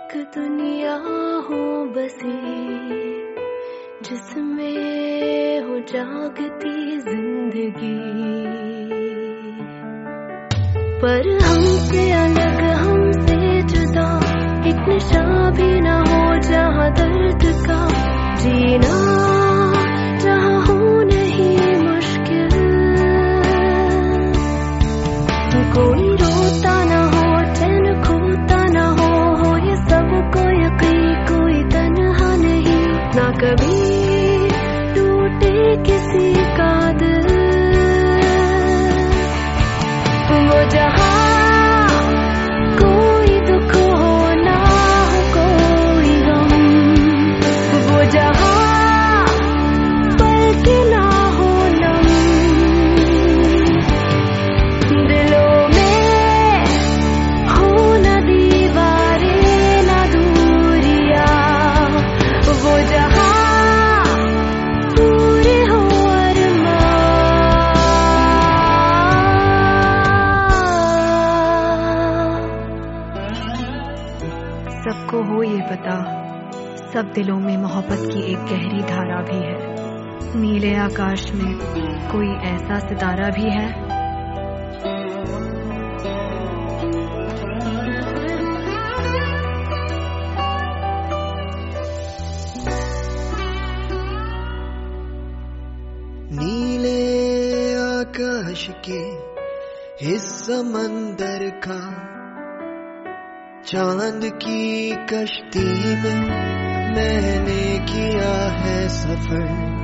एक दुनिया हो बसी जिसमें हो जागती जिंदगी, पर हमसे अलग हमसे जुदा एक नशा भी ना हो जहाँ दर्द का जीना जहाँ हो नहीं मुश्किल। कोई रोता ना हो चैन खोता ना हो ये सब को यकीन कोई तन्हा नहीं, ना कभी टूटे किसी का दिल। वो जहाँ कोई दुख हो ना हो कोई गम, वो जहाँ पल के ना हो नम, दिलों में हो न दीवारें ना दूरियां, वो जहाँ पूरे हो अरमान। सबको हो ये पता, सब दिलों में मोहब्बत की एक गहरी धारा भी है। नीले आकाश में कोई ऐसा सितारा भी है। नीले आकाश के इस समंदर का चांद की कश्ती में मैंने किया है सफर।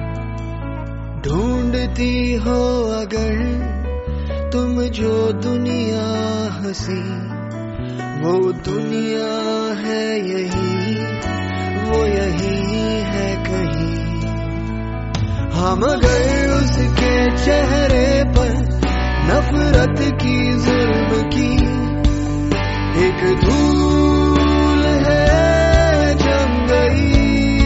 ढूंढती हो अगर तुम जो दुनिया हंसी, वो दुनिया है यही, वो यही है कहीं। हम अगर उसके चेहरे पर नफरत की जुल्म की एक धूल है जम गई,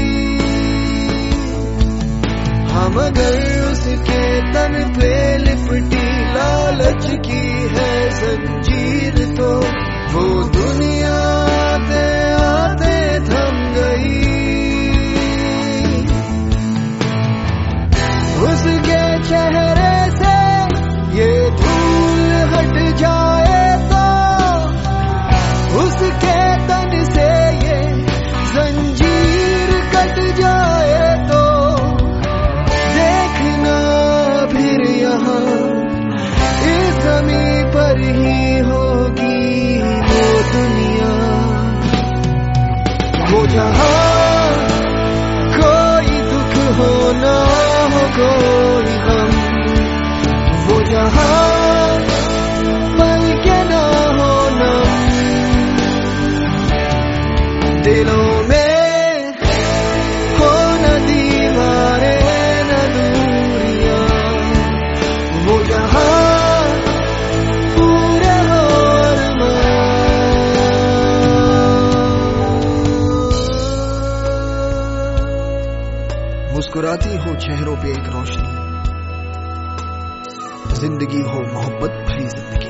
हम अगर उसके तन पे लिपटी लालच की है जंजीर, तो वो दुनिया आते आते थम गई। उसके चेहरे से ये धूल हट जाए तो, उसके तन से ये जंजीर कट जाए तो, देखना फिर यहाँ इस ज़मीं पर ही होगी वो दुनिया, वो जहाँ कोई दुख हो ना हो कोई गम, वो जहाँ पल के ना हो नम, दिलों में हो न दीवारें न दूरियां, वो जहाँ पूरे हो अरमान। मुस्कुराती हो चेहरों पे एक रोशनी, जिंदगी हो मोहब्बत भरी जिंदगी।